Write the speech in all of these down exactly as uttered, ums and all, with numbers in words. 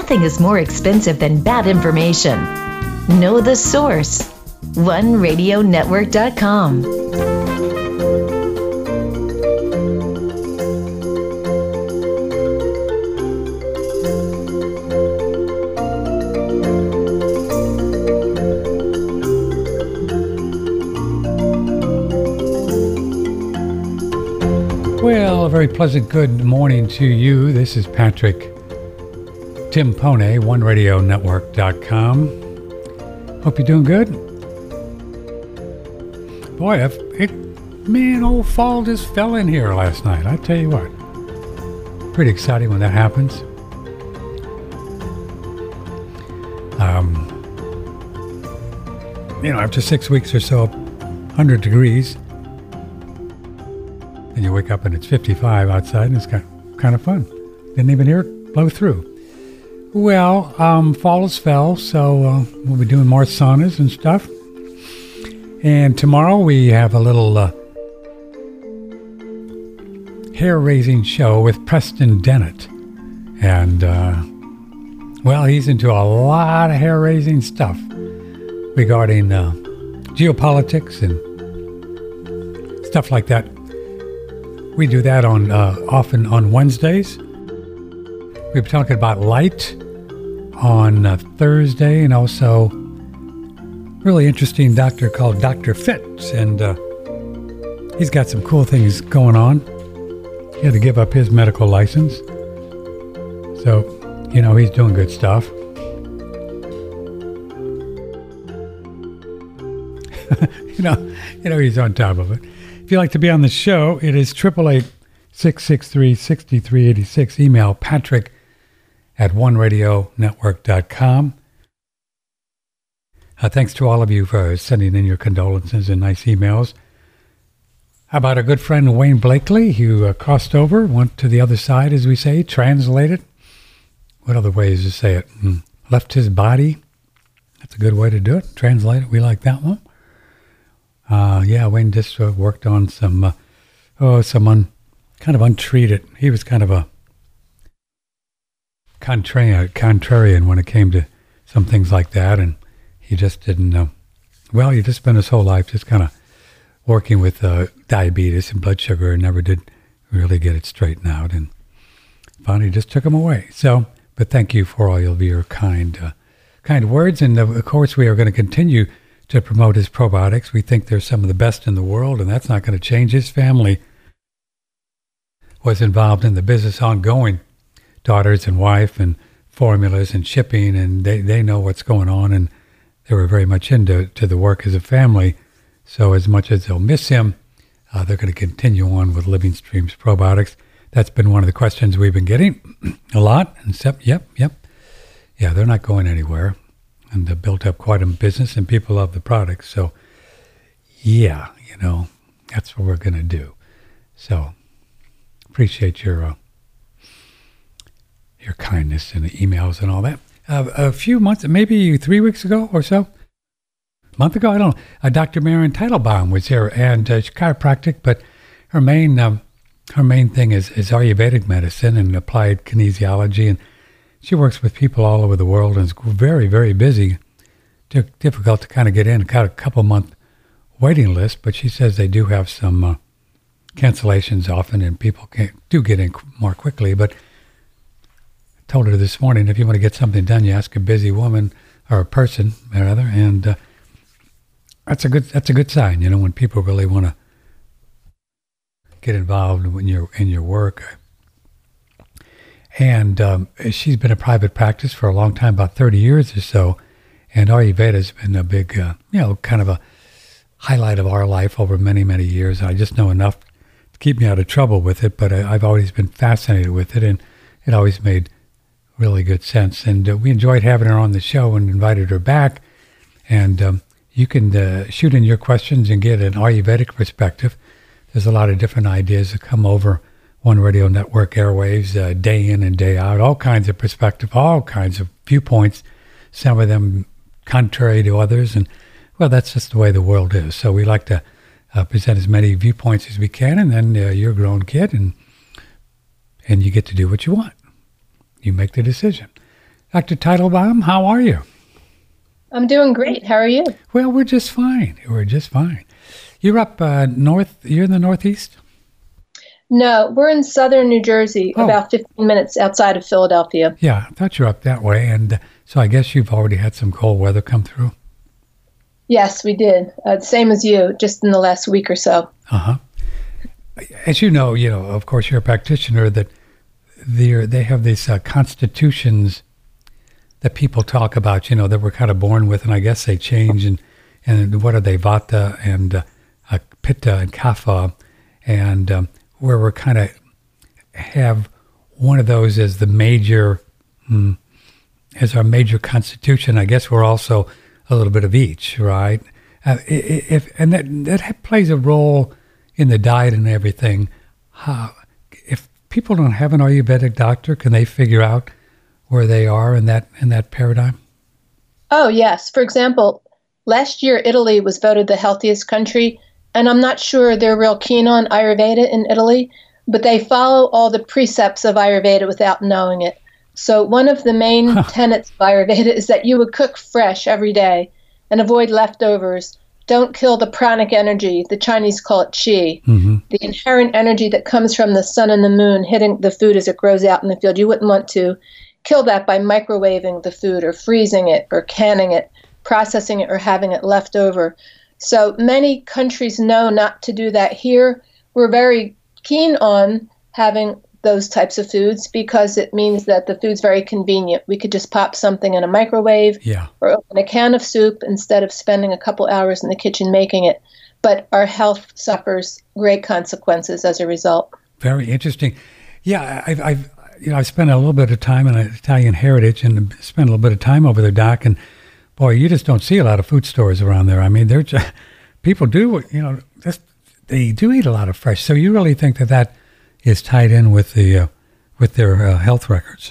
Nothing is more expensive than bad information. Know the source. one radio network dot com. Well, a very pleasant good morning to you. This is Patrick Timpone, one radio network dot com. Hope you're doing good. Boy, if it, man, old fall just fell in here last night. I tell you what, pretty exciting when that happens. Um, you know, after six weeks or so, one hundred degrees. And you wake up and it's fifty-five outside, and it's kind of, kind of fun. Didn't even hear it blow through. Well, um, fall has fell, so uh, we'll be doing more saunas and stuff. And tomorrow we have a little uh, hair-raising show with Preston Dennett. And, uh, well, he's into a lot of hair-raising stuff regarding uh, geopolitics and stuff like that. We do that on uh, often on Wednesdays. We've been talking about light on uh, Thursday, and also really interesting doctor called Doctor Fitz, and uh, he's got some cool things going on. He had to give up his medical license, so you know he's doing good stuff. you know, you know he's on top of it. If you'd like to be on the show, it is eight eight eight, six six three, six three eight six. Email Patrick at one radio network dot com. Uh, thanks to all of you for sending in your condolences and nice emails. How about our good friend Wayne Blakely, who uh, crossed over, went to the other side, as we say, translated. What other ways to say it? Mm. Left his body. That's a good way to do it. Translate it. We like that one. Uh, yeah, Wayne just uh, worked on some, uh, oh, some un, kind of untreated. He was kind of a contrarian, contrarian when it came to some things like that, and he just didn't know. Well, he just spent his whole life just kind of working with uh, diabetes and blood sugar, and never did really get it straightened out, and finally just took him away. So, but thank you for all of your kind, uh, kind words, and uh, of course we are going to continue to promote his probiotics. We think they're some of the best in the world, and that's not going to change. His family was involved in the business ongoing, daughters and wife and formulas and shipping, and they, they know what's going on, and they were very much into to the work as a family. So as much as they'll miss him, uh, they're going to continue on with Living Streams Probiotics. That's been one of the questions we've been getting a lot. And so, yep, yep. Yeah, they're not going anywhere. And they built up quite a business, and people love the products. So, yeah, you know, that's what we're going to do. So, appreciate your uh, your kindness and the emails and all that. Uh, a few months, maybe three weeks ago or so, a month ago, I don't know, uh, Doctor Marion Teitelbaum was here, and uh, she's chiropractic, but her main um, her main thing is, is Ayurvedic medicine and applied kinesiology, and she works with people all over the world and is very, very busy. D- difficult to kind of get in. Got a couple month waiting list, but she says they do have some uh, cancellations often, and people can, do get in qu- more quickly. But I told her this morning, if you want to get something done, you ask a busy woman or a person, rather, and uh, that's a good that's a good sign. You know, when people really want to get involved in your in your work. And um, she's been in private practice for a long time, about thirty years or so. And Ayurveda has been a big, uh, you know, kind of a highlight of our life over many, many years. I just know enough to keep me out of trouble with it, but I, I've always been fascinated with it, and it always made really good sense. And uh, we enjoyed having her on the show and invited her back. And um, you can uh, shoot in your questions and get an Ayurvedic perspective. There's a lot of different ideas that come over One Radio Network airwaves, uh, day in and day out, all kinds of perspective, all kinds of viewpoints, some of them contrary to others. And, well, that's just the way the world is. So we like to uh, present as many viewpoints as we can, and then uh, you're a grown kid, and and you get to do what you want. You make the decision. Doctor Teitelbaum, how are you? I'm doing great. How are you? Well, we're just fine. We're just fine. You're up uh, north. You're in the Northeast? No, we're in southern New Jersey, Oh. about fifteen minutes outside of Philadelphia. Yeah, I thought you were up that way. And uh, so I guess you've already had some cold weather come through. Yes, we did. Uh, same as you, just in the last week or so. Uh-huh. As you know, you know, of course, you're a practitioner, that they're, they have these uh, constitutions that people talk about, you know, that we're kind of born with, and I guess they change. And, and what are they, Vata and uh, uh, Pitta and Kapha, and um, where we're kind of have one of those as the major, hmm, as our major constitution. I guess we're also a little bit of each, right? Uh, if and that that plays a role in the diet and everything. How, if people don't have an Ayurvedic doctor, can they figure out where they are in that in that paradigm? Oh, yes. For example, last year Italy was voted the healthiest country, and I'm not sure they're real keen on Ayurveda in Italy, but they follow all the precepts of Ayurveda without knowing it. So one of the main huh. tenets of Ayurveda is that you would cook fresh every day and avoid leftovers. Don't kill the pranic energy. The Chinese call it qi. Mm-hmm. The inherent energy that comes from the sun and the moon hitting the food as it grows out in the field. You wouldn't want to kill that by microwaving the food or freezing it or canning it, processing it, or having it left over. So many countries know not to do that here. We're very keen on having those types of foods because it means that the food's very convenient. We could just pop something in a microwave yeah. or open a can of soup instead of spending a couple hours in the kitchen making it. But our health suffers great consequences as a result. Very interesting. Yeah, I've, I've you know, I've spent a little bit of time in Italian heritage and spent a little bit of time over there, Doc, and boy, you just don't see a lot of food stores around there. I mean, they're just, people do, you know, just, they do eat a lot of fresh. So you really think that that is tied in with the uh, with their uh, health records?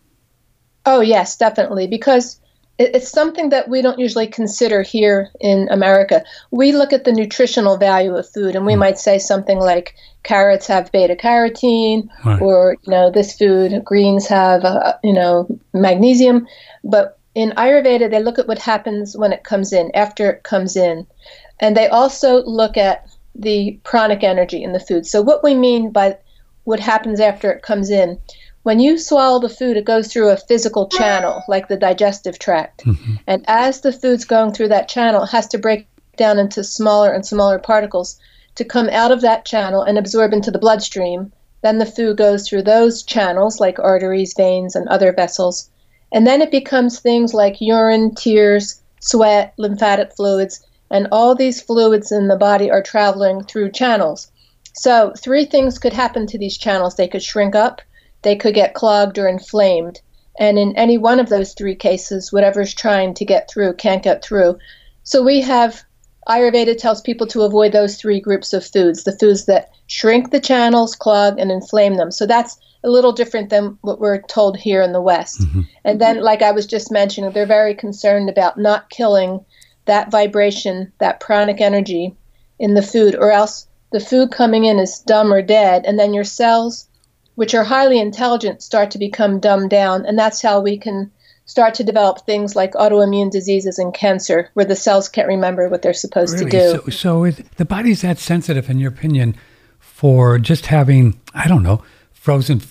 Oh, yes, definitely, because it, it's something that we don't usually consider here in America. We look at the nutritional value of food, and we mm. might say something like carrots have beta carotene, right. or you know, this food, greens have uh, you know, magnesium. But in Ayurveda, they look at what happens when it comes in, after it comes in, and they also look at the pranic energy in the food. So what we mean by what happens after it comes in, when you swallow the food, it goes through a physical channel, like the digestive tract. Mm-hmm. And as the food's going through that channel, it has to break down into smaller and smaller particles to come out of that channel and absorb into the bloodstream. Then the food goes through those channels, like arteries, veins, and other vessels. And then it becomes things like urine, tears, sweat, lymphatic fluids, and all these fluids in the body are traveling through channels. So three things could happen to these channels. They could shrink up, they could get clogged or inflamed. And in any one of those three cases, whatever's trying to get through can't get through. So we have, Ayurveda tells people to avoid those three groups of foods, the foods that shrink the channels, clog, and inflame them. So that's a little different than what we're told here in the West. Mm-hmm. And then, like I was just mentioning, they're very concerned about not killing that vibration, that pranic energy in the food, or else the food coming in is dumb or dead, and then your cells, which are highly intelligent, start to become dumbed down, and that's how we can start to develop things like autoimmune diseases and cancer, where the cells can't remember what they're supposed really? to do. So, so is, the body's that sensitive, in your opinion, for just having, I don't know, frozen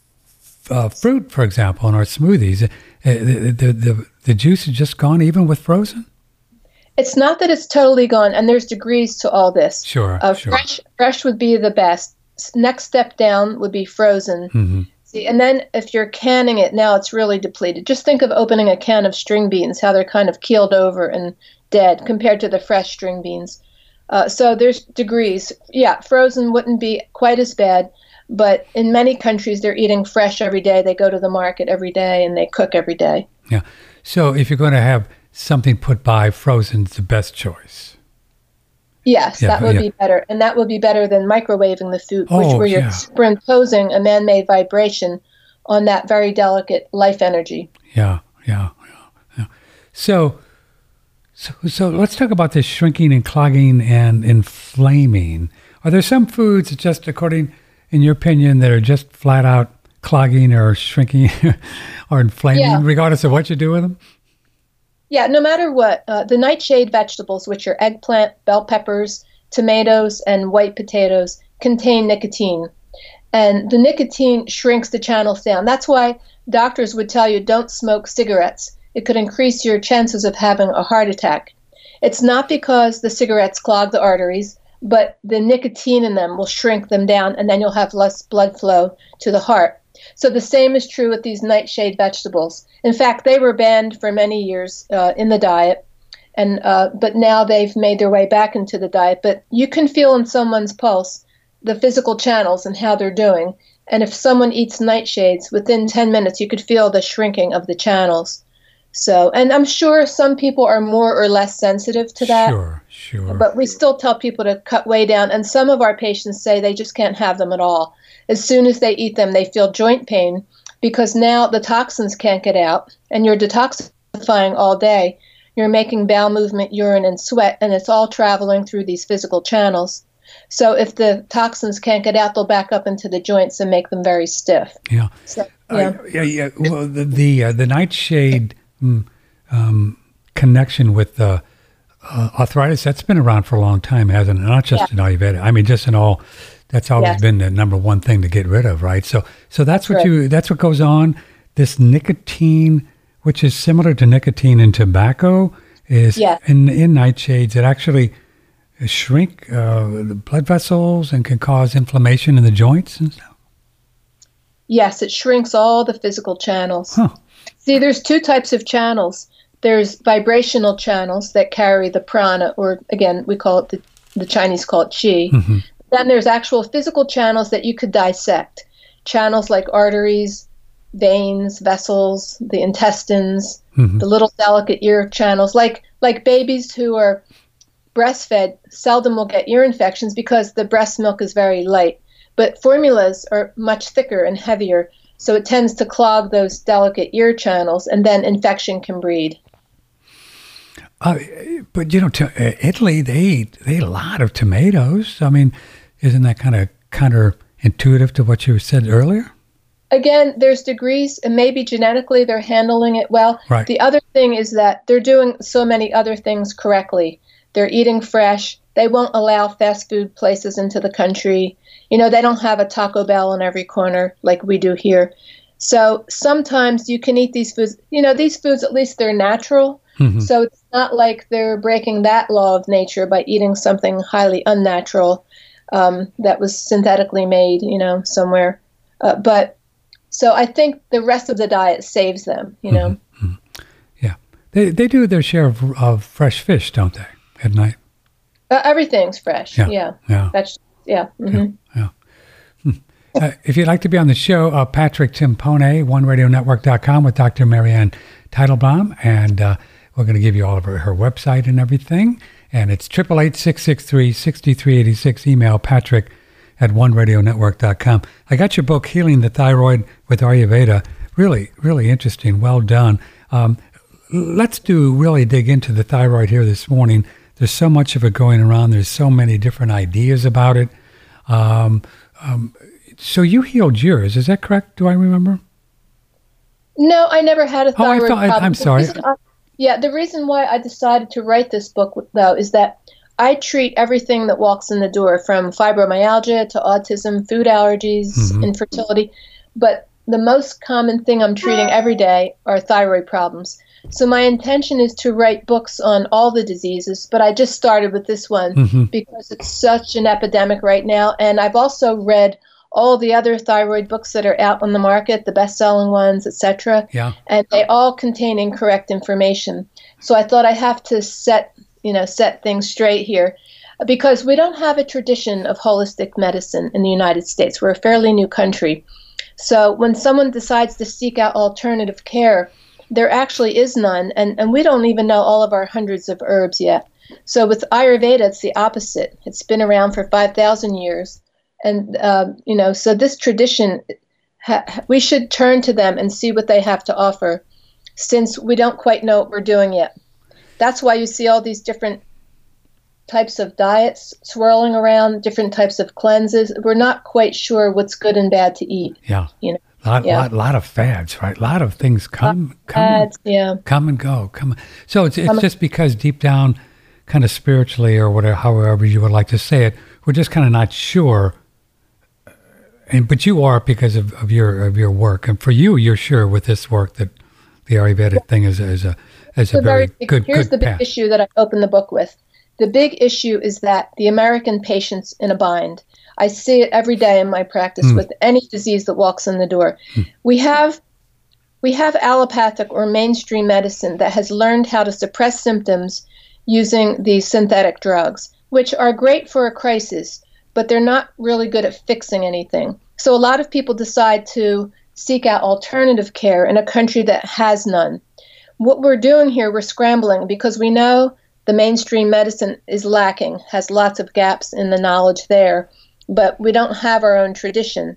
f- uh, fruit, for example, in our smoothies? Uh, the, the, the, the juice is just gone even with frozen? It's not that it's totally gone, and there's degrees to all this. Sure, uh, sure. Fresh, fresh would be the best. Next step down would be frozen. Mm-hmm. See, and then if you're canning it, now it's really depleted. Just think of opening a can of string beans, how they're kind of keeled over and dead compared to the fresh string beans. Uh, so there's degrees. Yeah, frozen wouldn't be quite as bad, but in many countries, they're eating fresh every day. They go to the market every day, and they cook every day. Yeah. So if you're going to have something put by, frozen's the best choice. Yes, yeah, that would yeah. be better. And that would be better than microwaving the food, which oh, where you're yeah. superimposing a man-made vibration on that very delicate life energy. Yeah, yeah, yeah. yeah. So, so, so let's talk about this shrinking and clogging and inflaming. Are there some foods that just, according, in your opinion, that are just flat out clogging or shrinking or inflaming, Yeah. regardless of what you do with them? Yeah, no matter what, uh, the nightshade vegetables, which are eggplant, bell peppers, tomatoes, and white potatoes, contain nicotine. And the nicotine shrinks the channels down. That's why doctors would tell you don't smoke cigarettes. It could increase your chances of having a heart attack. It's not because the cigarettes clog the arteries, but the nicotine in them will shrink them down, and then you'll have less blood flow to the heart. So the same is true with these nightshade vegetables. In fact, they were banned for many years uh, in the diet, and uh, but now they've made their way back into the diet. But you can feel in someone's pulse the physical channels and how they're doing. And if someone eats nightshades, within ten minutes, you could feel the shrinking of the channels. So, and I'm sure some people are more or less sensitive to that. Sure, sure. But we still tell people to cut way down. And some of our patients say they just can't have them at all. As soon as they eat them, they feel joint pain because now the toxins can't get out and you're detoxifying all day. You're making bowel movement, urine, and sweat, and it's all traveling through these physical channels. So if the toxins can't get out, they'll back up into the joints and make them very stiff. Yeah. So, yeah. Uh, yeah, yeah. Well, the the, uh, the nightshade mm, um, connection with the uh, arthritis, that's been around for a long time, hasn't it? Not just Yeah. in Ayurveda. I mean, just in all, that's always Yes. been the number one thing to get rid of, right? So, so that's what Right. you, that's what goes on. This nicotine, which is similar to nicotine in tobacco, is Yeah. in, in nightshades. It actually shrink uh, the blood vessels and can cause inflammation in the joints and stuff. Yes, it shrinks all the physical channels. Huh. See, there's two types of channels. There's vibrational channels that carry the prana, or again, we call it the, the Chinese call it qi. Mm-hmm. Then there's actual physical channels that you could dissect. Channels like arteries, veins, vessels, the intestines, Mm-hmm. the little delicate ear channels. Like like babies who are breastfed seldom will get ear infections because the breast milk is very light. But formulas are much thicker and heavier, so it tends to clog those delicate ear channels, and then infection can breed. Uh, but you know, to, uh, Italy, they eat they eat a lot of tomatoes. I mean, isn't that kind of counterintuitive to what you said earlier? Again, there's degrees, and maybe genetically they're handling it well. Right. The other thing is that they're doing so many other things correctly. They're eating fresh. They won't allow fast food places into the country. You know, they don't have a Taco Bell in every corner like we do here. So sometimes you can eat these foods. You know, these foods, at least they're natural. Mm-hmm. So it's not like they're breaking that law of nature by eating something highly unnatural um, that was synthetically made, you know, somewhere. Uh, but so I think the rest of the diet saves them, you know. Mm-hmm. Yeah. They they do their share of, of fresh fish, don't they, at night? Uh, everything's fresh. Yeah. Yeah. Yeah. That's, yeah. Mm-hmm. Yeah. Hmm. Uh, if you'd like to be on the show, uh, Patrick Timpone, one radio network dot com with Doctor Marianne Teitelbaum, and uh, we're going to give you all of her, her website and everything. And it's eight eight eight, six six three, six three eight six. Email Patrick at one radio network dot com. I got your book, Healing the Thyroid with Ayurveda. Really, really interesting. Well done. Um, let's do really dig into the thyroid here this morning. There's so much of it going around. There's so many different ideas about it. Um, um, so you healed yours. Is that correct? Do I remember? No, I never had a Oh, I thyroid thought- I- problem. I'm The sorry. reason I- yeah, the reason why I decided to write this book, though, is that I treat everything that walks in the door, from fibromyalgia to autism, food allergies, Mhm. infertility. But the most common thing I'm treating every day are thyroid problems. So my intention is to write books on all the diseases, but I just started with this one Mm-hmm. because it's such an epidemic right now. And I've also read all the other thyroid books that are out on the market, the best-selling ones, et cetera, Yeah. and they all contain incorrect information. So I thought I have to set, you know, set things straight here, because we don't have a tradition of holistic medicine in the United States. We're a fairly new country. So when someone decides to seek out alternative care, there actually is none, and, and we don't even know all of our hundreds of herbs yet. So with Ayurveda, it's the opposite. It's been around for five thousand years. And, uh, you know, so this tradition, ha- we should turn to them and see what they have to offer, since we don't quite know what we're doing yet. That's why you see all these different types of diets swirling around, different types of cleanses. We're not quite sure what's good and bad to eat. Yeah. You know? Lot, Yeah. lot, lot of fads, right? A lot of things come, come, Fads, yeah. come and go. Come. So it's it's Come- just because deep down, kind of spiritually or whatever, however you would like to say it, we're just kind of not sure. And but you are because of, of your of your work, and for you, you're sure with this work that the Ayurvedic thing is is a is a The very big- good Here's good the big path. issue that I opened the book with. The big issue is that the American patient's in a bind. I see it every day in my practice Mm. with any disease that walks in the door. We have we have allopathic or mainstream medicine that has learned how to suppress symptoms using these synthetic drugs, which are great for a crisis, but they're not really good at fixing anything. So a lot of people decide to seek out alternative care in a country that has none. What we're doing here, we're scrambling because we know the mainstream medicine is lacking, has lots of gaps in the knowledge there, but we don't have our own tradition.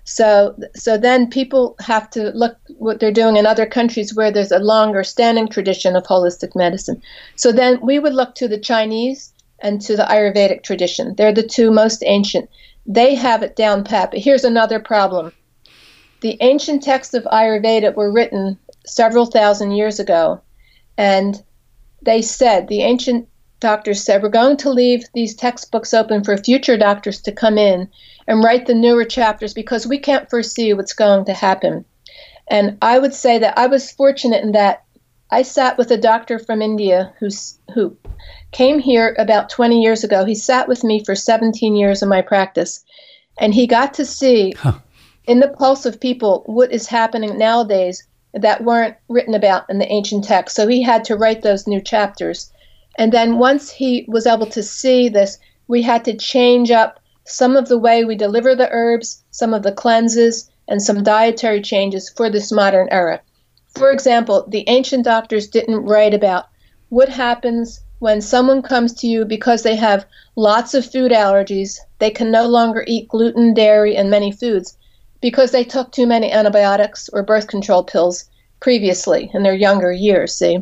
So so then people have to look what they're doing in other countries where there's a longer standing tradition of holistic medicine. So then we would look to the Chinese and to the Ayurvedic tradition. They're the two most ancient. They have it down pat. But here's another problem. The ancient texts of Ayurveda were written several thousand years ago, and they said, the ancient doctors said, we're going to leave these textbooks open for future doctors to come in and write the newer chapters because we can't foresee what's going to happen. And I would say that I was fortunate in that I sat with a doctor from India who's, who came here about twenty years ago. He sat with me for seventeen years in my practice, and he got to see Huh. in the pulse of people what is happening nowadays that weren't written about in the ancient text. So he had to write those new chapters. And then once he was able to see this, we had to change up some of the way we deliver the herbs, some of the cleanses, and some dietary changes for this modern era. For example, the ancient doctors didn't write about what happens when someone comes to you because they have lots of food allergies. They can no longer eat gluten, dairy, and many foods because they took too many antibiotics or birth control pills previously in their younger years, see?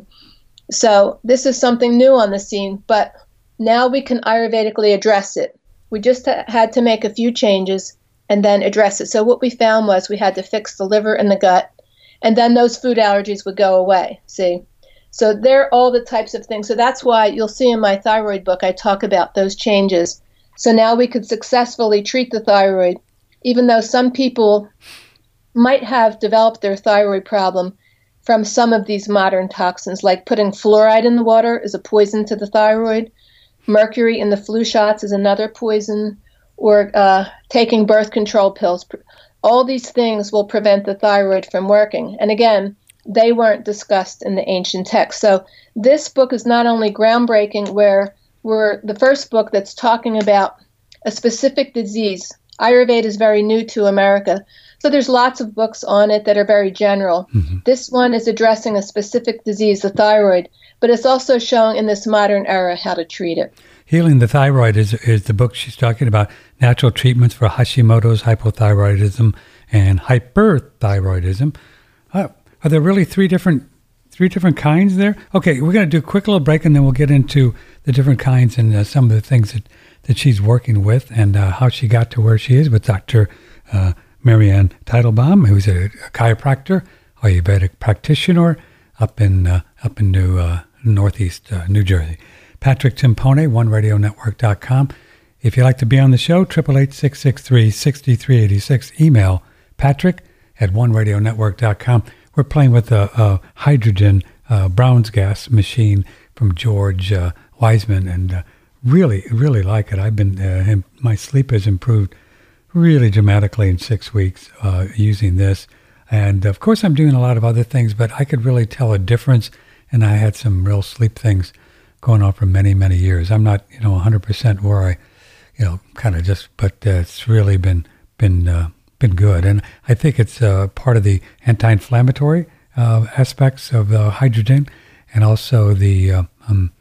So this is something new on the scene, but now we can Ayurvedically address it. We just ha- had to make a few changes and then address it. So what we found was we had to fix the liver and the gut, and then those food allergies would go away, see? So they're all the types of things. So that's why you'll see in my thyroid book, I talk about those changes. So now we could successfully treat the thyroid, even though some people might have developed their thyroid problem from some of these modern toxins, like putting fluoride in the water is a poison to the thyroid. Mercury in the flu shots is another poison, or uh, taking birth control pills. All these things will prevent the thyroid from working. And again, they weren't discussed in the ancient text. So this book is not only groundbreaking, where we're the first book that's talking about a specific disease. Ayurveda is very new to America, so there's lots of books on it that are very general. Mm-hmm. This one is addressing a specific disease, the thyroid, but it's also showing in this modern era how to treat it. Healing the Thyroid is is the book she's talking about. Natural treatments for Hashimoto's, hypothyroidism, and hyperthyroidism. Uh, are there really three different three different kinds there? Okay, we're going to do a quick little break, and then we'll get into the different kinds and uh, some of the things that, that she's working with and uh, how she got to where she is with Doctor Uh, Marianne Teitelbaum, who's a, a chiropractor, Ayurvedic practitioner up in uh, up in New uh, Northeast uh, New Jersey. Patrick Timpone, one radio network dot com. If you'd like to be on the show, eight eight eight, six six three, six three eight six. Email patrick at one radio network dot com. We're playing with a, a hydrogen uh, Brown's gas machine from George uh, Wiseman, and uh, really, really like it. I've been uh, my sleep has improved really dramatically in six weeks uh, using this. And of course, I'm doing a lot of other things, but I could really tell a difference. And I had some real sleep things going on for many, many years. I'm not, you know, one hundred percent where I, you know, kind of just, but uh, it's really been been uh, been good. And I think it's uh, part of the anti-inflammatory uh, aspects of uh, hydrogen, and also the uh, um,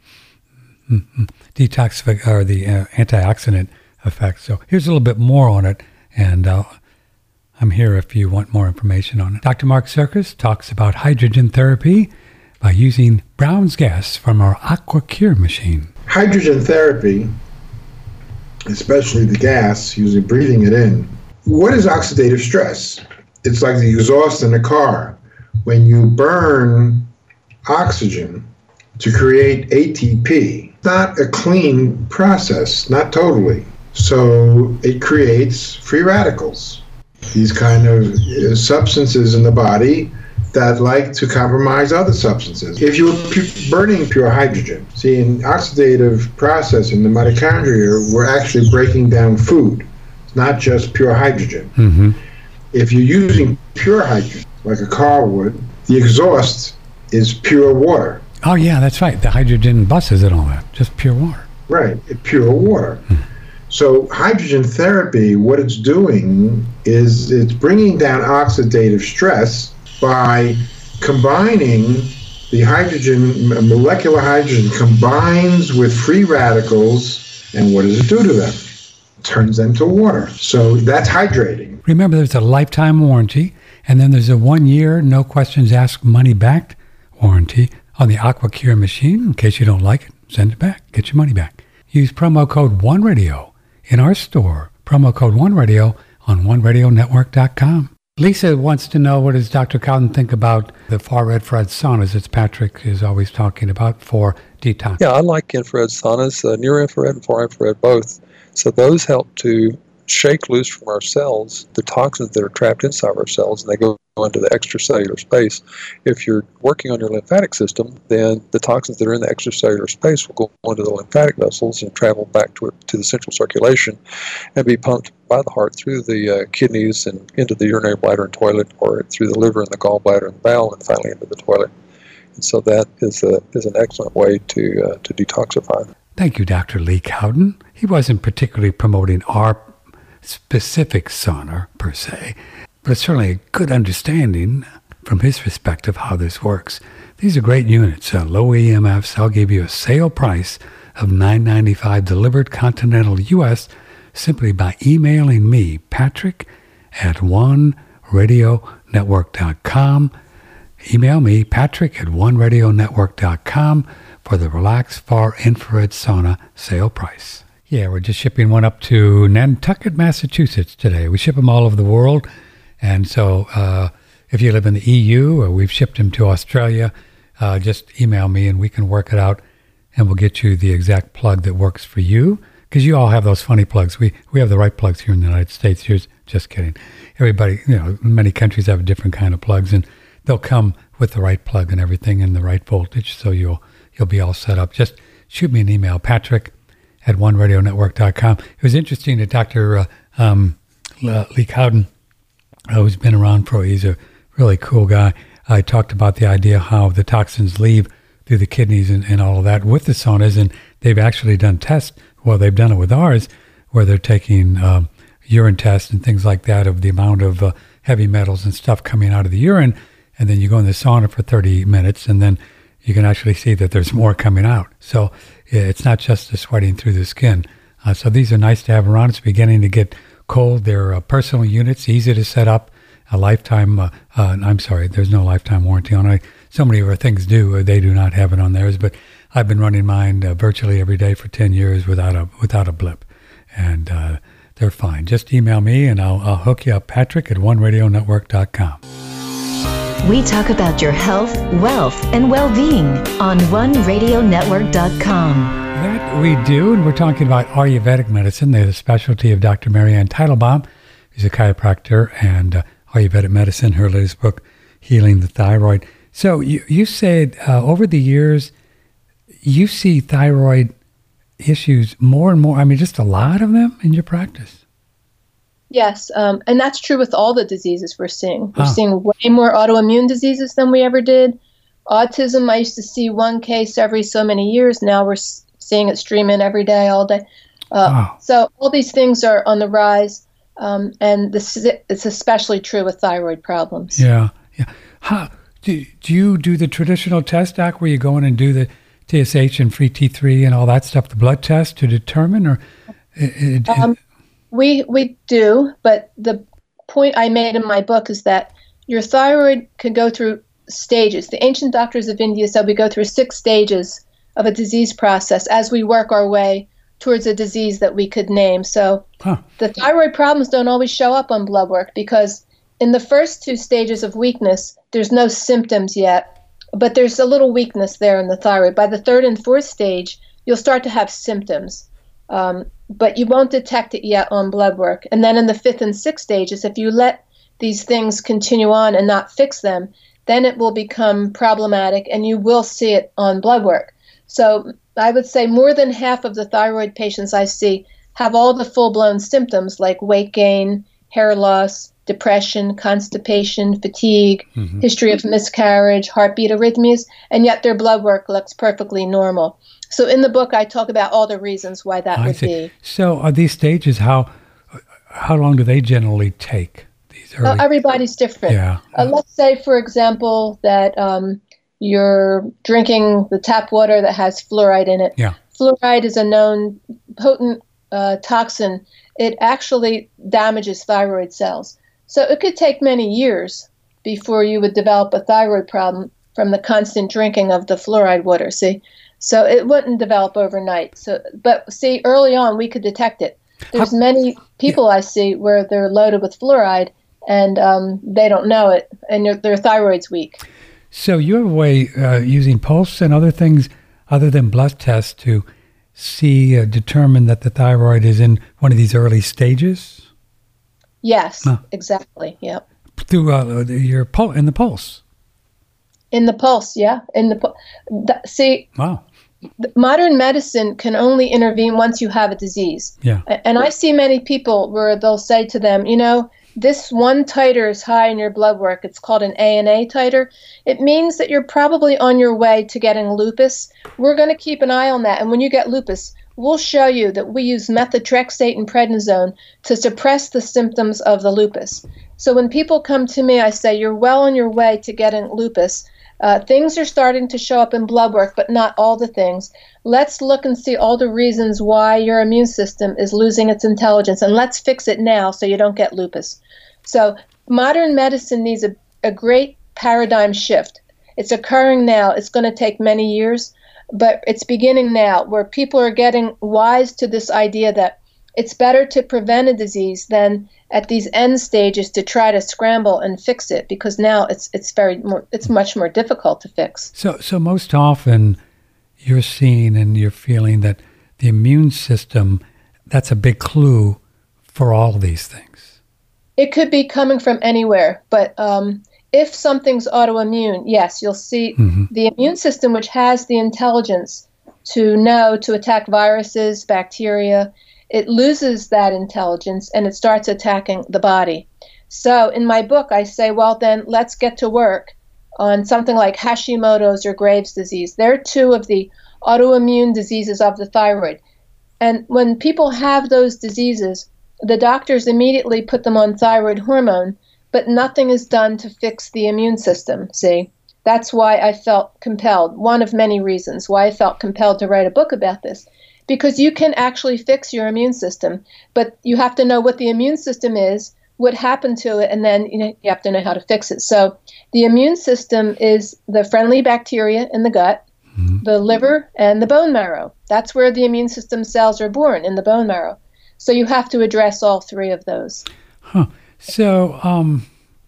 detox or the uh, antioxidant effects. So here's a little bit more on it, and uh, I'm here if you want more information on it. Doctor Mark Serkis talks about hydrogen therapy by using Brown's gas from our AquaCure machine. Hydrogen therapy, especially the gas, using breathing it in. What is oxidative stress? it's like the exhaust in a car. When you burn oxygen to create A T P, not a clean process, not totally. So it creates free radicals, these kind of uh, substances in the body that like to compromise other substances. If you're pu- burning pure hydrogen, see, in oxidative process in the mitochondria, we're actually breaking down food. It's not just pure hydrogen. Mm-hmm. If you're using pure hydrogen, like a car would, the exhaust is pure water. Oh, yeah, that's right. The hydrogen buses and all that, just pure water. Right, pure water. Hmm. So hydrogen therapy, what it's doing is it's bringing down oxidative stress by combining the hydrogen, molecular hydrogen combines with free radicals, and what does it do to them? It turns them to water. So that's hydrating. Remember, there's a lifetime warranty, and then there's a one-year, no questions asked, money-back warranty on the AquaCure machine. In case you don't like it, send it back. Get your money back. Use promo code ONERadio in our store. Promo code ONERadio on one radio network dot com. Lisa wants to know, what does Doctor Cowden think about the far-infrared saunas that Patrick is always talking about for detox? Yeah, I like infrared saunas, uh, near-infrared and far-infrared both. So those help to shake loose from our cells the toxins that are trapped inside our cells, and they go into the extracellular space. If you're working on your lymphatic system, then the toxins that are in the extracellular space will go into the lymphatic vessels and travel back to, to the central circulation and be pumped by the heart through the uh, kidneys and into the urinary bladder and toilet, or through the liver and the gallbladder and the bowel, and finally into the toilet. And so that is a is an excellent way to uh, to detoxify. Thank you, Doctor Lee Cowden. He wasn't particularly promoting our specific sauna per se, but it's certainly a good understanding from his perspective how this works. These are great units, uh, low E M Fs. I'll give you a sale price of nine ninety-five delivered continental U S simply by emailing me, Patrick, at one radio network dot com. Email me, Patrick, at one radio network dot com for the Relax Far Infrared Sauna sale price. Yeah, we're just shipping one up to Nantucket, Massachusetts today. We ship them all over the world. And so uh, if you live in the E U, or we've shipped them to Australia, uh, just email me and we can work it out, and we'll get you the exact plug that works for you. Because you all have those funny plugs. We we have the right plugs here in the United States. Here's just kidding. Everybody, you know, many countries have a different kind of plugs, and they'll come with the right plug and everything and the right voltage, so you'll you'll be all set up. Just shoot me an email, Patrick at one radio network dot com. It was interesting that Doctor Uh, um, Lee Cowden, uh, who's been around for, he's a really cool guy. I talked about the idea how the toxins leave through the kidneys and, and all of that with the saunas, and they've actually done tests. Well, they've done it with ours, where they're taking um, urine tests and things like that of the amount of uh, heavy metals and stuff coming out of the urine, and then you go in the sauna for thirty minutes, and then you can actually see that there's more coming out. So it's not just the sweating through the skin. Uh, so these are nice to have around. It's beginning to get cold. They're uh, personal units, easy to set up, a lifetime, uh, uh, I'm sorry, there's no lifetime warranty on it. So many of our things do, or they do not have it on theirs, but I've been running mine uh, virtually every day for ten years without a without a blip, and uh, they're fine. Just email me, and I'll, I'll hook you up, Patrick at one radio network dot com. We talk about your health, wealth, and well-being on one radio network dot com. That we do, and we're talking about Ayurvedic medicine. They're the specialty of Doctor Marianne Teitelbaum, who's a chiropractor, and uh, Ayurvedic medicine, her latest book, Healing the Thyroid. So you, you said uh, over the years, you see thyroid issues more and more. I mean, just a lot of them in your practice. Yes, um, and that's true with all the diseases we're seeing. We're Oh. seeing way more autoimmune diseases than we ever did. Autism, I used to see one case every so many years. Now we're s- seeing it stream in every day, all day. Uh, Wow. So all these things are on the rise, um, and this is, it's especially true with thyroid problems. Yeah, yeah. How, do, do you do the traditional test, Doc, where you go in and do the T S H and free T three and all that stuff, the blood test to determine, or it, it, Um, we we do, but the point I made in my book is that your thyroid can go through stages. The ancient doctors of India said we go through six stages of a disease process as we work our way towards a disease that we could name. So huh. the thyroid problems don't always show up on blood work because in the first two stages of weakness, there's no symptoms yet, but there's a little weakness there in the thyroid. By the third and fourth stage, you'll start to have symptoms, um, but you won't detect it yet on blood work. And then in the fifth and sixth stages, if you let these things continue on and not fix them, then it will become problematic and you will see it on blood work. So I would say more than half of the thyroid patients I see have all the full-blown symptoms like weight gain, hair loss, depression, constipation, fatigue, mm-hmm. history of miscarriage, heartbeat arrhythmias, and yet their blood work looks perfectly normal. So in the book, I talk about all the reasons why that I would see. be. So are these stages, how how long do they generally take? These early... Uh, everybody's different. Yeah. Uh, let's say, for example, that um, you're drinking the tap water that has fluoride in it. Yeah. Fluoride is a known potent uh, toxin. It actually damages thyroid cells. So it could take many years before you would develop a thyroid problem from the constant drinking of the fluoride water, see? So it wouldn't develop overnight. So, but see, early on, we could detect it. There's many people yeah. I see where they're loaded with fluoride and um, they don't know it, and their, their thyroid's weak. So you have a way uh, using pulse and other things other than blood tests to see, uh, determine that the thyroid is in one of these early stages? Yes, huh. exactly, yeah. Through uh, your pul- in the pulse? In the pulse, yeah. In the pu- th- See, wow. Modern medicine can only intervene once you have a disease. Yeah. And I see many people where they'll say to them, you know, this one titer is high in your blood work. It's called an A N A titer. It means that you're probably on your way to getting lupus. We're going to keep an eye on that. And when you get lupus, we'll show you that we use methotrexate and prednisone to suppress the symptoms of the lupus. So when people come to me, I say, you're well on your way to getting lupus. Uh, things are starting to show up in blood work, but not all the things. Let's look and see all the reasons why your immune system is losing its intelligence, and let's fix it now so you don't get lupus. So modern medicine needs a, a great paradigm shift. It's occurring now. It's going to take many years, but it's beginning now where people are getting wise to this idea that it's better to prevent a disease than at these end stages to try to scramble and fix it, because now it's it's very more, it's much more difficult to fix. So so most often you're seeing and you're feeling that the immune system, that's a big clue for all of these things. It could be coming from anywhere, but um, if something's autoimmune, yes, you'll see mm-hmm. the immune system, which has the intelligence to know to attack viruses, bacteria, it loses that intelligence and it starts attacking the body. So in my book, I say, well, then let's get to work on something like Hashimoto's or Graves' disease. They're two of the autoimmune diseases of the thyroid. And when people have those diseases, the doctors immediately put them on thyroid hormone, but nothing is done to fix the immune system, see? That's why I felt compelled, one of many reasons why I felt compelled to write a book about this. Because you can actually fix your immune system, but you have to know what the immune system is, what happened to it, and then you know, you have to know how to fix it. So the immune system is the friendly bacteria in the gut, mm-hmm. the liver, and the bone marrow. That's where the immune system cells are born, in the bone marrow. So you have to address all three of those. Huh. So, um,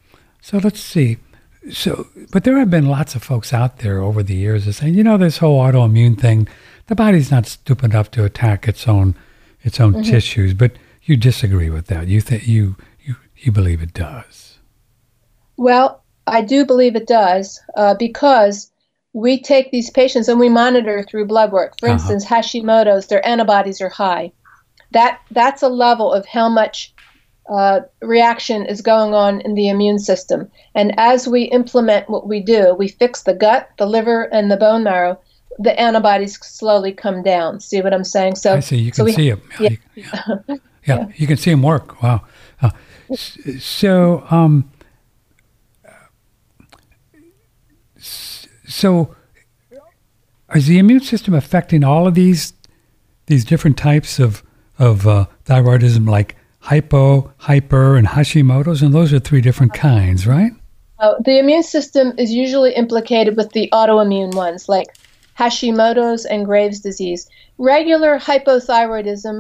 so let's see. So, but there have been lots of folks out there over the years that say, you know, this whole autoimmune thing, the body's not stupid enough to attack its own its own mm-hmm. tissues, but you disagree with that. You think you, you you believe it does. Well, I do believe it does uh, because we take these patients and we monitor through blood work. For uh-huh. instance, Hashimoto's, their antibodies are high. That that's a level of how much uh, reaction is going on in the immune system. And as we implement what we do, we fix the gut, the liver, and the bone marrow, the antibodies slowly come down. See what I'm saying? So I see. You can so we, see them. Yeah, yeah. Yeah. yeah. yeah, you can see them work. Wow. Uh, so, um, so is the immune system affecting all of these these different types of of uh, thyroidism, like hypo, hyper, and Hashimoto's? And those are three different kinds, right? Uh, the immune system is usually implicated with the autoimmune ones, like Hashimoto's and Graves' disease. Regular hypothyroidism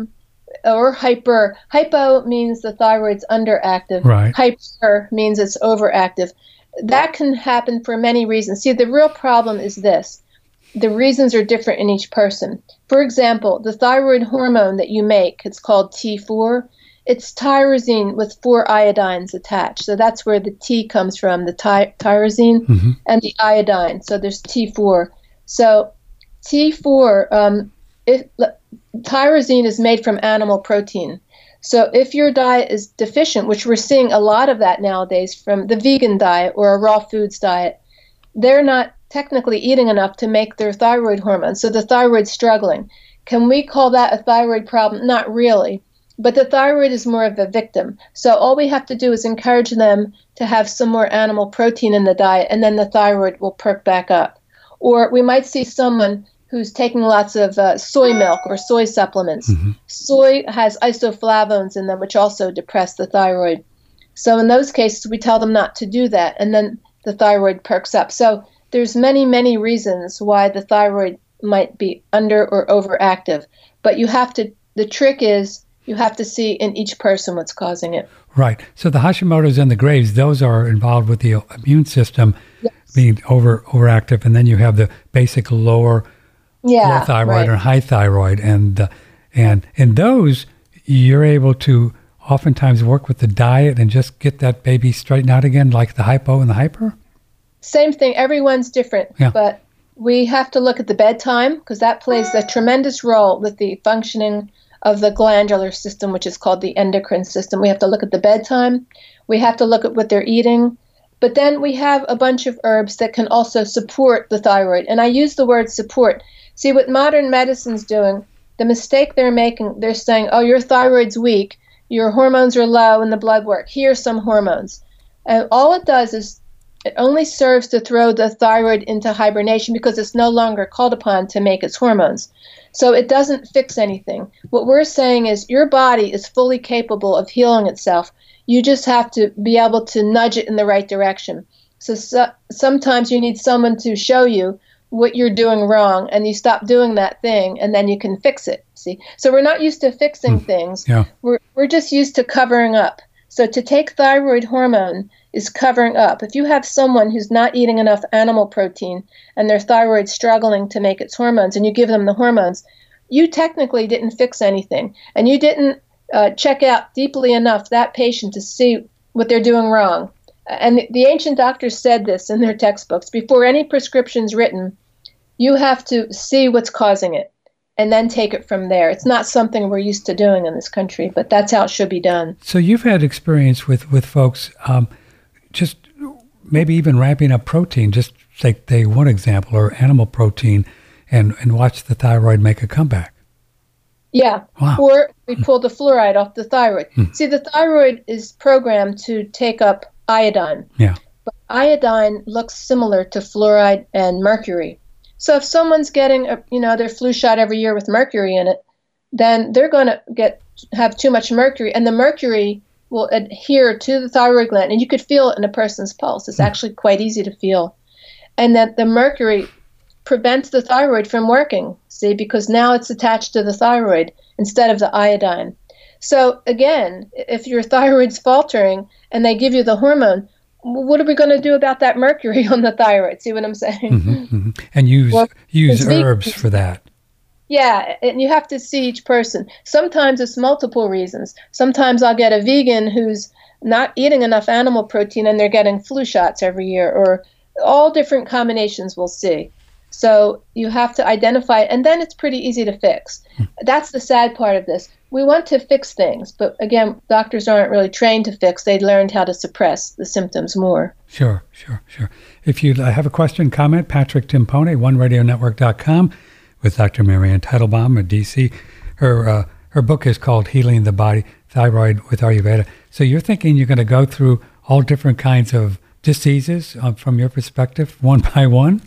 or hyper. Hypo means the thyroid's underactive. Right. Hyper means it's overactive. That can happen for many reasons. See, the real problem is this. The reasons are different in each person. For example, the thyroid hormone that you make, it's called T four. It's tyrosine with four iodines attached. So that's where the T comes from, the ty- tyrosine Mm-hmm. and the iodine. So there's T four. So T four, um, if, tyrosine is made from animal protein. So if your diet is deficient, which we're seeing a lot of that nowadays from the vegan diet or a raw foods diet, they're not technically eating enough to make their thyroid hormone. So the thyroid's struggling. Can we call that a thyroid problem? Not really. But the thyroid is more of a victim. So all we have to do is encourage them to have some more animal protein in the diet, and then the thyroid will perk back up. Or we might see someone who's taking lots of uh, soy milk or soy supplements. Mm-hmm. Soy has isoflavones in them, which also depress the thyroid. So in those cases, we tell them not to do that, and then the thyroid perks up. So there's many, many reasons why the thyroid might be under or overactive. But you have to, the trick is you have to see in each person what's causing it. Right. So the Hashimoto's and the Graves, those are involved with the immune system yes. being over overactive, and then you have the basic lower Yeah, low thyroid right. or high thyroid, and uh, and in those you're able to oftentimes work with the diet and just get that baby straightened out again, like the hypo and the hyper. Same thing. Everyone's different, yeah. but we have to look at the bedtime because that plays a tremendous role with the functioning of the glandular system, which is called the endocrine system. We have to look at the bedtime. We have to look at what they're eating. But then we have a bunch of herbs that can also support the thyroid. And I use the word support. See, what modern medicine's doing, the mistake they're making, they're saying, oh, your thyroid's weak, your hormones are low in the blood work, here's some hormones. And all it does is it only serves to throw the thyroid into hibernation because it's no longer called upon to make its hormones. So it doesn't fix anything. What we're saying is your body is fully capable of healing itself. You just have to be able to nudge it in the right direction. So, so sometimes you need someone to show you what you're doing wrong, and you stop doing that thing, and then you can fix it. See, so we're not used to fixing mm. things. Yeah. We're we're just used to covering up. So to take thyroid hormone is covering up. If you have someone who's not eating enough animal protein and their thyroid's struggling to make its hormones, and you give them the hormones, you technically didn't fix anything, and you didn't uh, check out deeply enough that patient to see what they're doing wrong. And the, the ancient doctors said this in their textbooks. Before any prescription's written, you have to see what's causing it and then take it from there. It's not something we're used to doing in this country, but that's how it should be done. So you've had experience with, with folks um, just maybe even ramping up protein, just take, take one example, or animal protein, and, and watch the thyroid make a comeback. Yeah. Wow. Or we pull the fluoride off the thyroid. Hmm. See, the thyroid is programmed to take up iodine. Yeah. But iodine looks similar to fluoride and mercury. So if someone's getting, a, you know, their flu shot every year with mercury in it, then they're going to get have too much mercury, and the mercury will adhere to the thyroid gland, and you could feel it in a person's pulse. It's actually quite easy to feel. And that the mercury prevents the thyroid from working, see, because now it's attached to the thyroid instead of the iodine. So again, if your thyroid's faltering and they give you the hormone, what are we going to do about that mercury on the thyroid? See what I'm saying? Mm-hmm, mm-hmm. And use well, use herbs vegan. for that. Yeah, and you have to see each person. Sometimes it's multiple reasons. Sometimes I'll get a vegan who's not eating enough animal protein and they're getting flu shots every year, or all different combinations we'll see. So you have to identify it, and then it's pretty easy to fix. Hmm. That's the sad part of this. We want to fix things, but again, doctors aren't really trained to fix. They learned how to suppress the symptoms more. Sure, sure, sure. If you have a question, comment, Patrick Timpone, one radio network dot com, with Doctor Marianne Teitelbaum at D C. Her uh, her book is called Healing the Body, Thyroid with Ayurveda. So you're thinking you're going to go through all different kinds of diseases uh, from your perspective, one by one?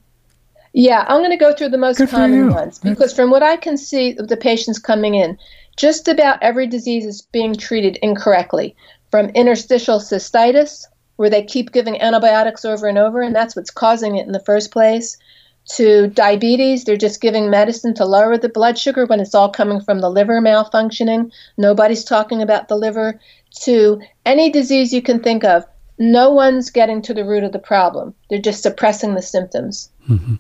Yeah, I'm going to go through the most Good common ones, because That's... from what I can see of the patients coming in, just about every disease is being treated incorrectly, from interstitial cystitis, where they keep giving antibiotics over and over, and that's what's causing it in the first place, to diabetes. They're just giving medicine to lower the blood sugar when it's all coming from the liver malfunctioning. Nobody's talking about the liver. To any disease you can think of, no one's getting to the root of the problem. They're just suppressing the symptoms. Mm-hmm.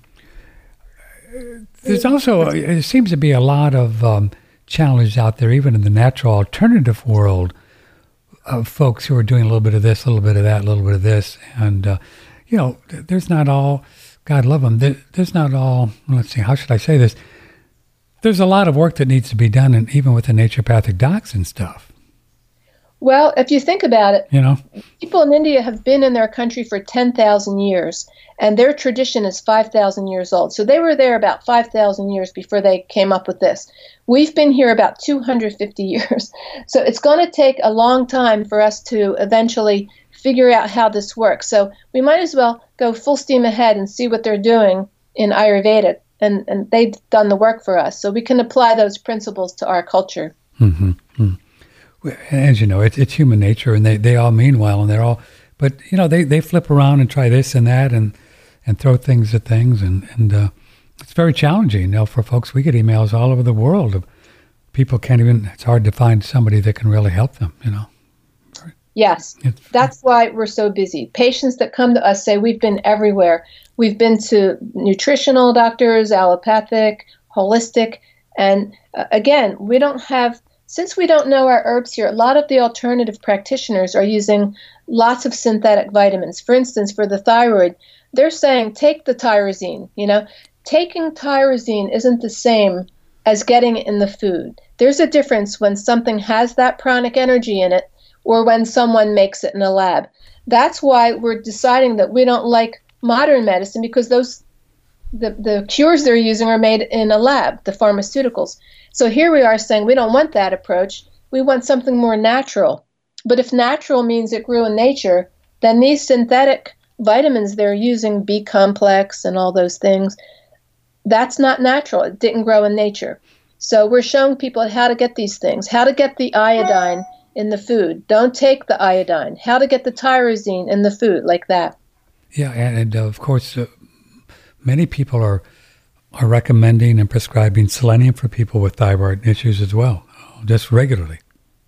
There's also, it seems to be a lot of um, challenge out there, even in the natural alternative world, of folks who are doing a little bit of this, a little bit of that, a little bit of this. And, uh, you know, there's not all, God love them, there, there's not all, let's see, how should I say this? There's a lot of work that needs to be done, and even with the naturopathic docs and stuff. Well, if you think about it, you know, people in India have been in their country for ten thousand years, and their tradition is five thousand years old. So they were there about five thousand years before they came up with this. We've been here about two hundred fifty years. So it's going to take a long time for us to eventually figure out how this works. So we might as well go full steam ahead and see what they're doing in Ayurveda. And, and they've done the work for us. So we can apply those principles to our culture. Mm-hmm. Mm-hmm. As you know, it's, it's human nature, and they, they all mean well, and they're all, but, you know, they, they flip around and try this and that and, and throw things at things, and, and uh, it's very challenging. You know, for folks, we get emails all over the world of people can't even, it's hard to find somebody that can really help them, you know. Yes, it's, that's why we're so busy. Patients that come to us say we've been everywhere. We've been to nutritional doctors, allopathic, holistic, and uh, again, we don't have, since we don't know our herbs here, a lot of the alternative practitioners are using lots of synthetic vitamins. For instance, for the thyroid, they're saying take the tyrosine. You know, taking tyrosine isn't the same as getting it in the food. There's a difference when something has that pranic energy in it or when someone makes it in a lab. That's why we're deciding that we don't like modern medicine, because those the, the cures they're using are made in a lab, the pharmaceuticals. So here we are saying we don't want that approach. We want something more natural. But if natural means it grew in nature, then these synthetic vitamins they're using, B complex and all those things, that's not natural. It didn't grow in nature. So we're showing people how to get these things, how to get the iodine in the food. Don't take the iodine. How to get the tyrosine in the food, like that. Yeah, and, and uh, of course, uh, many people are are recommending and prescribing selenium for people with thyroid issues as well, just regularly.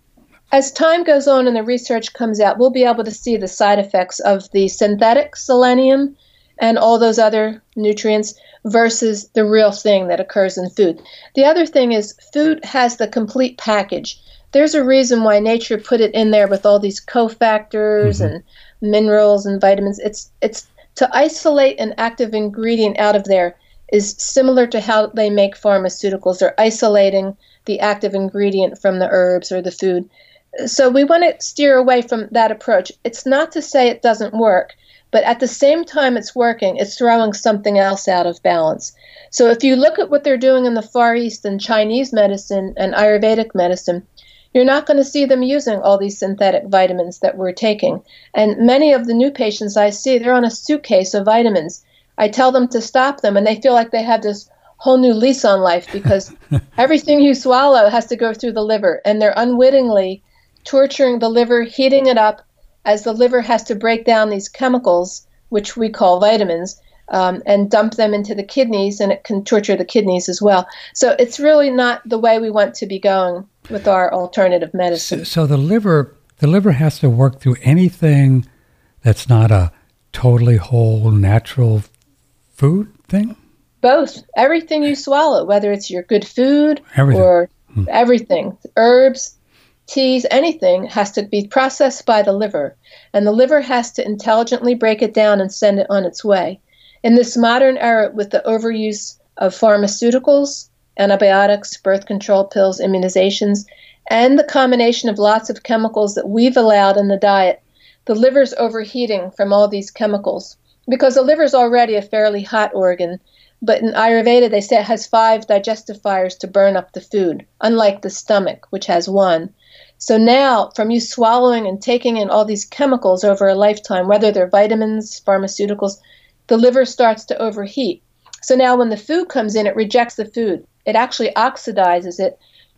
As time goes on and the research comes out, we'll be able to see the side effects of the synthetic selenium and all those other nutrients versus the real thing that occurs in food. The other thing is food has the complete package. There's a reason why nature put it in there with all these cofactors mm-hmm. and minerals and vitamins. It's it's to isolate an active ingredient out of there is similar to how they make pharmaceuticals. They're isolating the active ingredient from the herbs or the food. So we want to steer away from that approach. It's not to say it doesn't work, but at the same time it's working, it's throwing something else out of balance. So if you look at what they're doing in the Far East in Chinese medicine and Ayurvedic medicine, you're not going to see them using all these synthetic vitamins that we're taking. And many of the new patients I see, they're on a suitcase of vitamins. I tell them to stop them, and they feel like they have this whole new lease on life because everything you swallow has to go through the liver, and they're unwittingly torturing the liver, heating it up, as the liver has to break down these chemicals, which we call vitamins, um, and dump them into the kidneys, and it can torture the kidneys as well. So it's really not the way we want to be going with our alternative medicine. So, so the liver, the liver has to work through anything that's not a totally whole natural food thing? Both. Everything you swallow, whether it's your good food everything. or hmm. everything, herbs, teas, anything has to be processed by the liver. And the liver has to intelligently break it down and send it on its way. In this modern era with the overuse of pharmaceuticals, antibiotics, birth control pills, immunizations, and the combination of lots of chemicals that we've allowed in the diet, the liver's overheating from all these chemicals. Because the liver's already a fairly hot organ, but in Ayurveda they say it has five digestive fires to burn up the food, unlike the stomach, which has one. So now, from you swallowing and taking in all these chemicals over a lifetime, whether they're vitamins, pharmaceuticals, the liver starts to overheat. So now when the food comes in, it rejects the food. It actually oxidizes it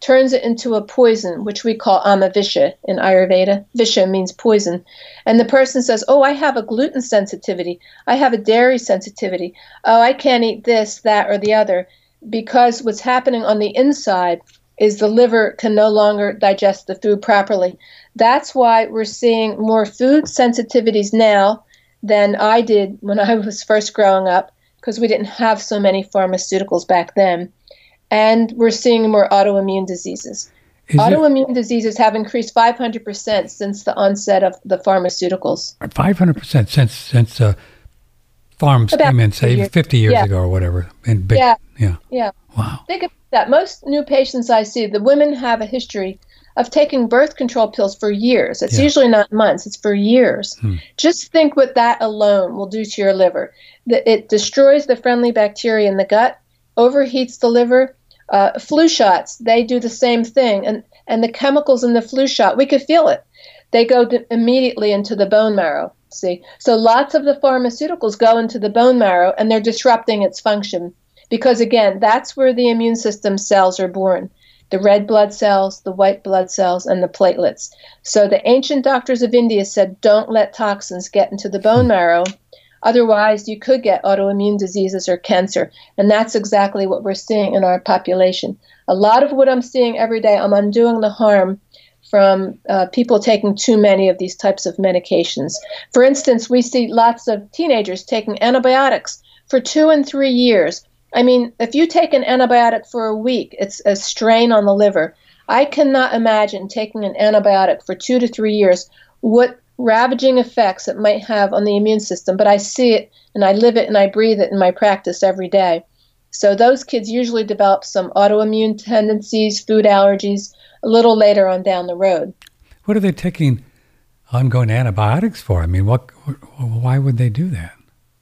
turns it into a poison, which we call amavisha in Ayurveda. Visha means poison. And the person says, oh, I have a gluten sensitivity. I have a dairy sensitivity. Oh, I can't eat this, that, or the other. Because what's happening on the inside is the liver can no longer digest the food properly. That's why we're seeing more food sensitivities now than I did when I was first growing up, because we didn't have so many pharmaceuticals back then. And we're seeing more autoimmune diseases. Is autoimmune it, diseases have increased five hundred percent since the onset of the pharmaceuticals. five hundred percent since since uh, farms About came in, say, years. fifty years yeah. ago or whatever. And big, yeah. yeah. Yeah. Wow. Think of that. Most new patients I see, the women have a history of taking birth control pills for years. It's yeah. usually not months, it's for years. Hmm. Just think what that alone will do to your liver. It destroys the friendly bacteria in the gut, overheats the liver. Uh, flu shots, they do the same thing. And, and the chemicals in the flu shot, we could feel it. They go to immediately into the bone marrow. See, so lots of the pharmaceuticals go into the bone marrow and they're disrupting its function. Because again, that's where the immune system cells are born. The red blood cells, the white blood cells, and the platelets. So the ancient doctors of India said, don't let toxins get into the bone marrow. Otherwise, you could get autoimmune diseases or cancer. And that's exactly what we're seeing in our population. A lot of what I'm seeing every day, I'm undoing the harm from uh, people taking too many of these types of medications. For instance, we see lots of teenagers taking antibiotics for two and three years. I mean, if you take an antibiotic for a week, it's a strain on the liver. I cannot imagine taking an antibiotic for two to three years, what ravaging effects it might have on the immune system. But I see it and I live it and I breathe it in my practice every day. So those kids usually develop some autoimmune tendencies, food allergies, a little later on down the road. What are they taking ongoing antibiotics for? I mean, what? Why would they do that?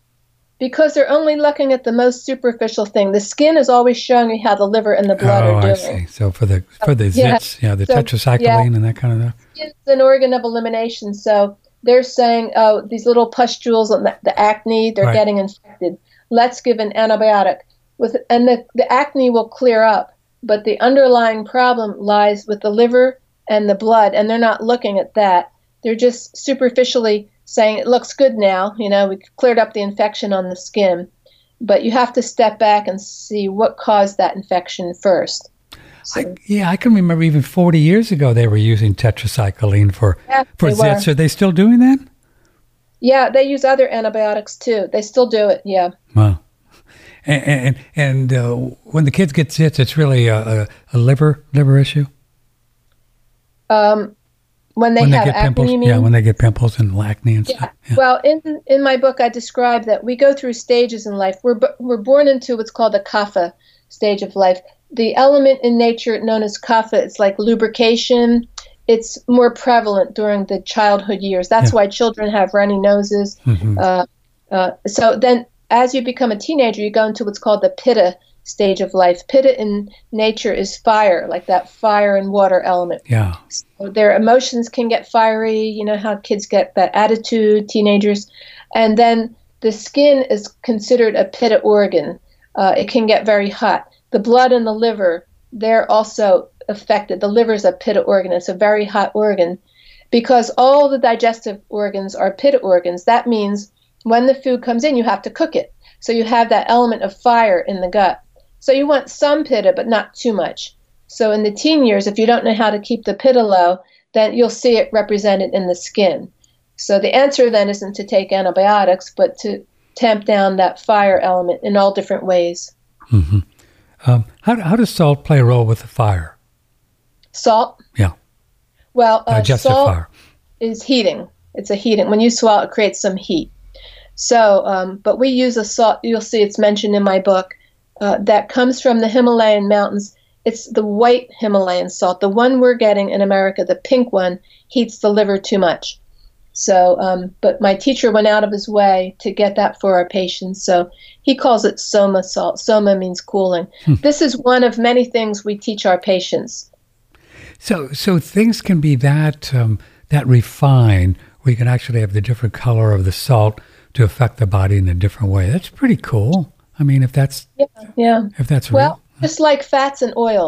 Because they're only looking at the most superficial thing. The skin is always showing you how the liver and the blood oh, are doing. I see. So for the for the yeah. zits, yeah, the so, tetracycline yeah. and that kind of stuff. It's an organ of elimination. So they're saying, oh, these little pustules and the, the acne, they're right. getting infected. Let's give an antibiotic. With and the, the acne will clear up, but the underlying problem lies with the liver and the blood, and they're not looking at that. They're just superficially saying it looks good now, you know, we cleared up the infection on the skin, but you have to step back and see what caused that infection first. So, I, yeah, I can remember even forty years ago they were using tetracycline for, yeah, for zits. Are they still doing that? Yeah, they use other antibiotics too. They still do it, yeah. Wow. And and, and uh, when the kids get zits, it's really a, a, a liver liver issue? Um. When they when have they get acne, pimples, you mean? yeah, when they get pimples and acne and yeah. stuff. Yeah. Well, in in my book, I describe that we go through stages in life. We're we're born into what's called the kapha stage of life. The element in nature known as kapha, it's like lubrication. It's more prevalent during the childhood years. That's yeah. why children have runny noses. Mm-hmm. Uh, uh, so then, as you become a teenager, you go into what's called the pitta stage of life. Pitta in nature is fire, like that fire and water element. Yeah. So their emotions can get fiery. You know how kids get that attitude, teenagers. And then the skin is considered a pitta organ. Uh, it can get very hot. The blood and the liver, they're also affected. The liver is a pitta organ. It's a very hot organ. Because all the digestive organs are pitta organs, that means when the food comes in, you have to cook it. So you have that element of fire in the gut. So you want some pitta, but not too much. So in the teen years, if you don't know how to keep the pitta low, then you'll see it represented in the skin. So the answer then isn't to take antibiotics, but to tamp down that fire element in all different ways. Mm-hmm. Um, how, how does salt play a role with the fire? Salt? Yeah. Well, uh, digestive salt fire. is heating. It's a heating. When you swallow, it creates some heat. So, um, but we use a salt, you'll see it's mentioned in my book, uh, that comes from the Himalayan mountains. It's the white Himalayan salt. The one we're getting in America, the pink one, heats the liver too much. So, um, but my teacher went out of his way to get that for our patients. So he calls it soma salt. Soma means cooling. Hmm. This is one of many things we teach our patients. So, so things can be that, um, that refined where you can actually have the different color of the salt to affect the body in a different way. That's pretty cool. I mean, if that's yeah, yeah. if that's well, real. Just like fats and oils,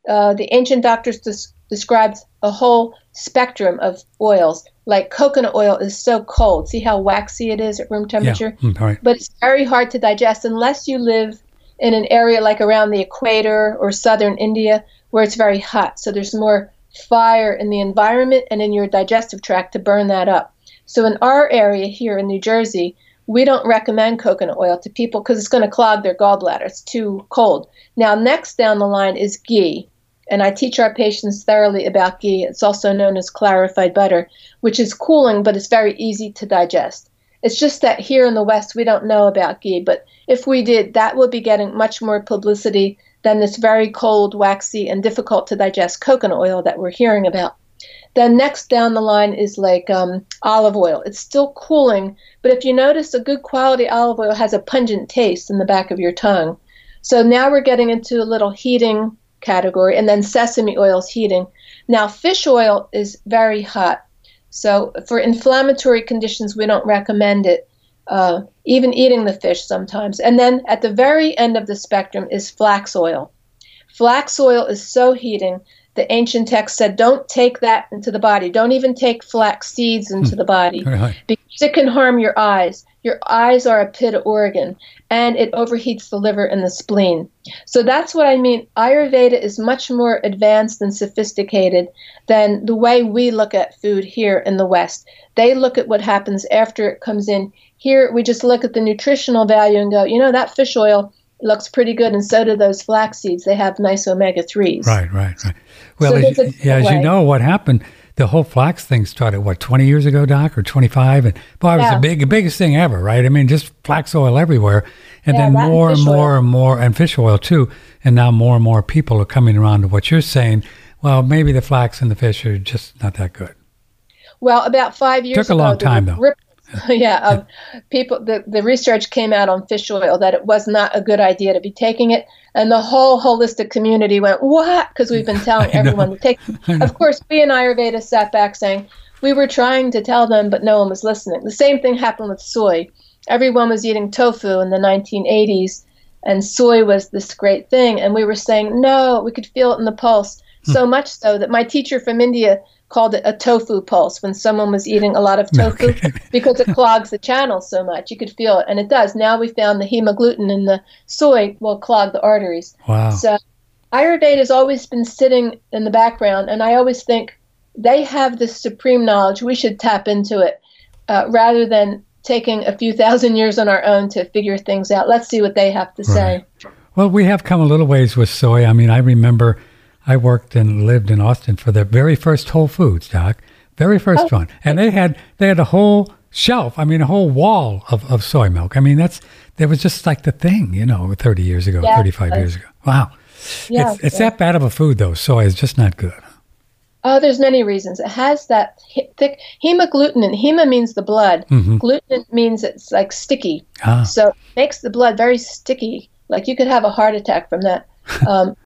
uh, the ancient doctors des- described a whole spectrum of oils. Like coconut oil is so cold. See how waxy it is at room temperature? Yeah. Mm, right. But it's very hard to digest unless you live in an area like around the equator or southern India where it's very hot. So there's more fire in the environment and in your digestive tract to burn that up. So in our area here in New Jersey, we don't recommend coconut oil to people because it's going to clog their gallbladder. It's too cold. Now, next down the line is ghee. And I teach our patients thoroughly about ghee. It's also known as clarified butter, which is cooling, but it's very easy to digest. It's just that here in the West, we don't know about ghee. But if we did, that would be getting much more publicity than this very cold, waxy, and difficult to digest coconut oil that we're hearing about. Then next down the line is like um, olive oil. It's still cooling, but if you notice, a good quality olive oil has a pungent taste in the back of your tongue. So now we're getting into a little heating category, and then sesame oil is heating. Now, fish oil is very hot. So for inflammatory conditions, we don't recommend it, uh, even eating the fish sometimes. And then at the very end of the spectrum is flax oil. Flax oil is so heating. The ancient text said, don't take that into the body. Don't even take flax seeds into the body Right. because it can harm your eyes. Your eyes are a pitta organ, and it overheats the liver and the spleen. So that's what I mean. Ayurveda is much more advanced and sophisticated than the way we look at food here in the West. They look at what happens after it comes in. Here, we just look at the nutritional value and go, you know, that fish oil looks pretty good, and so do those flax seeds. They have nice omega threes. Right, right, right. Well, So as, there's a yeah, as you way. know, what happened, the whole flax thing started, what, twenty years ago, Doc, or twenty-five? And boy, it was Yeah. the big, the biggest thing ever, right? I mean, just flax oil everywhere. And Yeah, then that and more and fish more oil. and more, and fish oil too. And now more and more people are coming around to what you're saying. Well, maybe the flax and the fish are just not that good. Well, about five years Took a ago, long there time, were though. rip- yeah, um, people. The, the research came out on fish oil that it was not a good idea to be taking it, and the whole holistic community went, "What?" Because we've been telling I know. everyone to take. Of course, we in Ayurveda sat back saying we were trying to tell them, but no one was listening. The same thing happened with soy. Everyone was eating tofu in the nineteen eighties, and soy was this great thing, and we were saying no. We could feel it in the pulse, so much so that my teacher from India called it a tofu pulse when someone was eating a lot of tofu Okay. because it clogs the channels so much. You could feel it, and it does. Now we found the hemagglutinin in the soy will clog the arteries. Wow. So Ayurveda has always been sitting in the background, and I always think they have this supreme knowledge. We should tap into it uh, rather than taking a few thousand years on our own to figure things out. Let's see what they have to say. Well, we have come a little ways with soy. I mean, I remember I worked and lived in Austin for the very first Whole Foods, Doc, very first Oh. one, and they had they had a whole shelf. I mean, a whole wall of, of soy milk. I mean, that's that was just like the thing, you know, thirty years ago, Yeah, thirty-five uh, years ago. Wow, Yeah, it's it's yeah. that bad of a food though. Soy is just not good. Oh, there's many reasons. It has that he- thick hemagglutinin. Hema means the blood. Mhm. Gluten means it's like sticky. Ah, So it makes the blood very sticky. Like you could have a heart attack from that. Um,